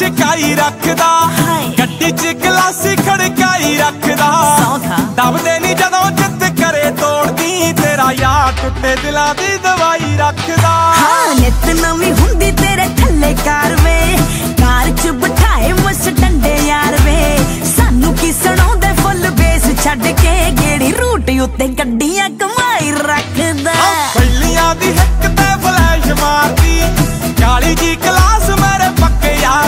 शिकाई रखदा गड्डी च गलासी खड़काई रखदा दबदे नी जदों जिद करे तोड़दी तेरा यार टुटे दिलां दी दवाई रखदा नित नवीं हुंदी तेरे थल्ले कार वे कार च बिठाए मस डंडे यार वे सानू की सुणाउंदे फुल बेस छड्ड के गेड़ी रूट उत्ते गड्डियां कमाई रखदा पहलियां दी हिक ते फ्लैश मारदी काली जी क्लास मेरे